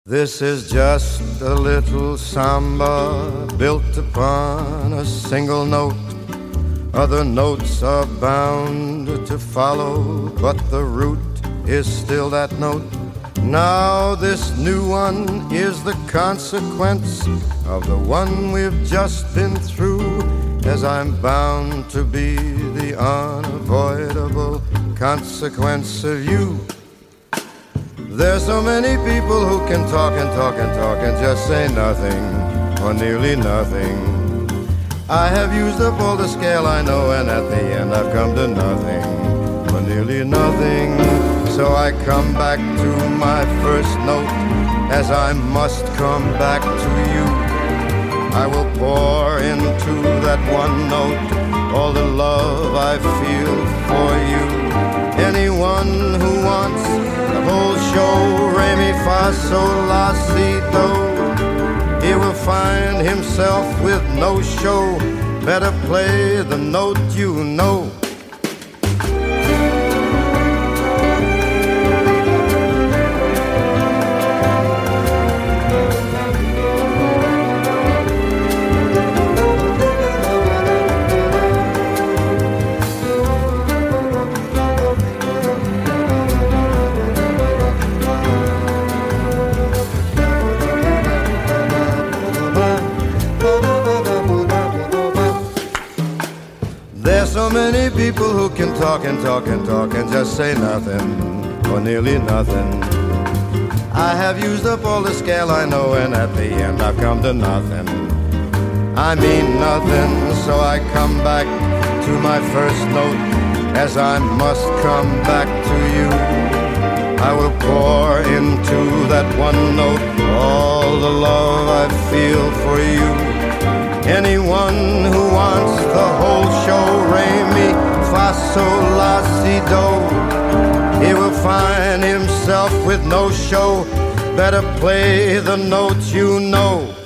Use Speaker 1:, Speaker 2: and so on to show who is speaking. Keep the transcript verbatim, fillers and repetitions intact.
Speaker 1: This is just a little samba built upon a single note. Other notes are bound to follow, but the root is still that note. Now this new one is the consequence of the one we've just been through, as I'm bound to be the unavoidable consequence of you. There's so many people who can talk and talk and talk and just say nothing, or nearly nothing. I have used up all the scale I know, and at the end I've come to nothing, or nearly nothing. So I come back to my first note, as I must come back to you. I will pour into that one note all the love I feel for you. Anyone who wants the whole show, re mi fa sol la si do, he will find himself with no show. Better play the note you know. There's so many people who can talk and talk and talk and just say nothing, or nearly nothing. I have used up all the scale I know, and at the end I've come to nothing. I mean nothing, so I come back to my first note, as I must come back to you. I will pour into that one note all the love I feel for you. Anyone who wants the whole show, re mi fa sol la si do, he will find himself with no show. Better play the notes you know.